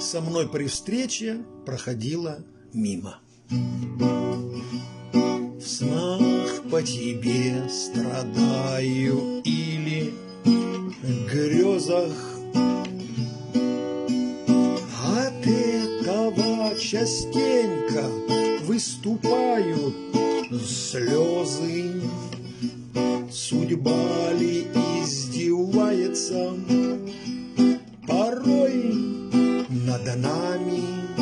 со мной при встрече проходила мимо. В снах по тебе страдаю или в грезах. От этого частенько выступают слезы. Судьба ли издевается порой над нами?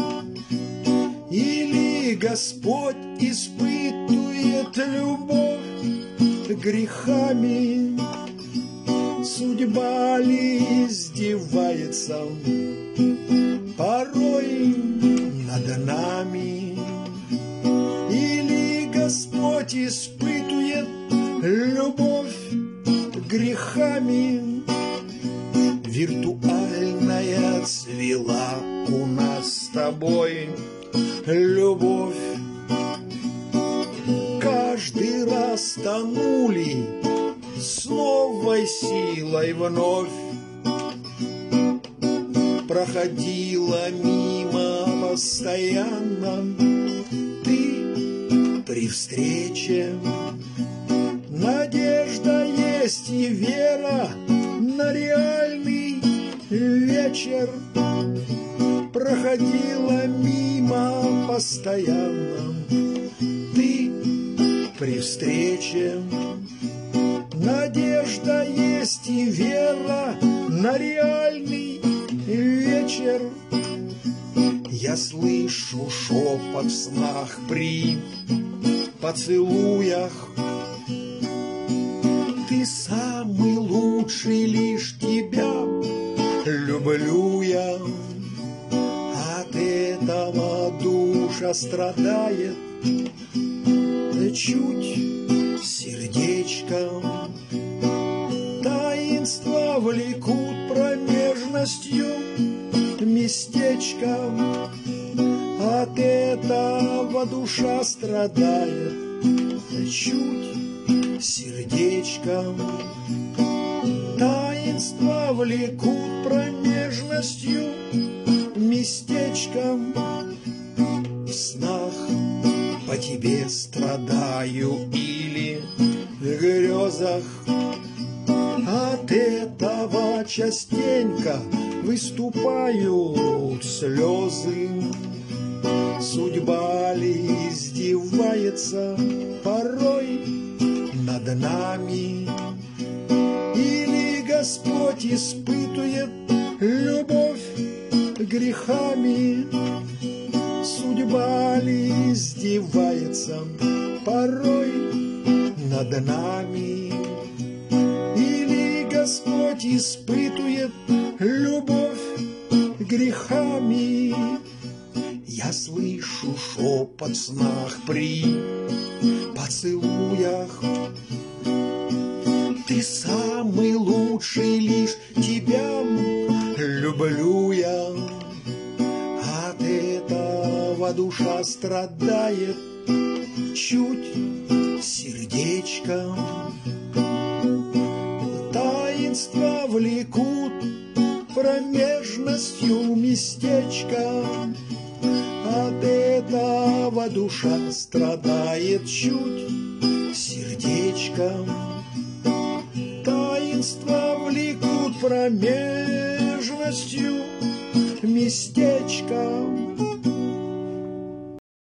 Или Господь испытывает любовь грехами? Судьба ли издевается порой над нами? Или Господь испытывает любовь грехами? Виртуальная цвела у нас с тобой любовь. Каждый раз тонули с новой силой вновь. Проходила мимо постоянно ты при встрече. Надежда есть и вера на реальный вечер. Проходила мимо постоянно ты при встрече. Надежда есть и вера на реальный вечер. Я слышу шепот в снах при поцелуях. Ты самый лучший, лишь тебя люблю я. От этого душа страдает чуть сердечком. Таинства влекут промежностью местечком. От этого душа страдает чуть сердечком. Таинства влекут промежностью местечком. В снах по тебе страдаю или в грезах. От этого частенько выступают слезы. Судьба ли издевается порой над нами? Или Господь испытывает любовь грехами? Судьба ли издевается порой над нами? Или Господь испытывает любовь грехами? Я слышу шепот в снах при поцелуях. Ты самый лучший, лишь тебя люблю я. От этого душа страдает чуть сердечком. Таинства влекут промежностью местечком. От этого душа страдает чуть сердечком. Таинства влекут промежностью местечком.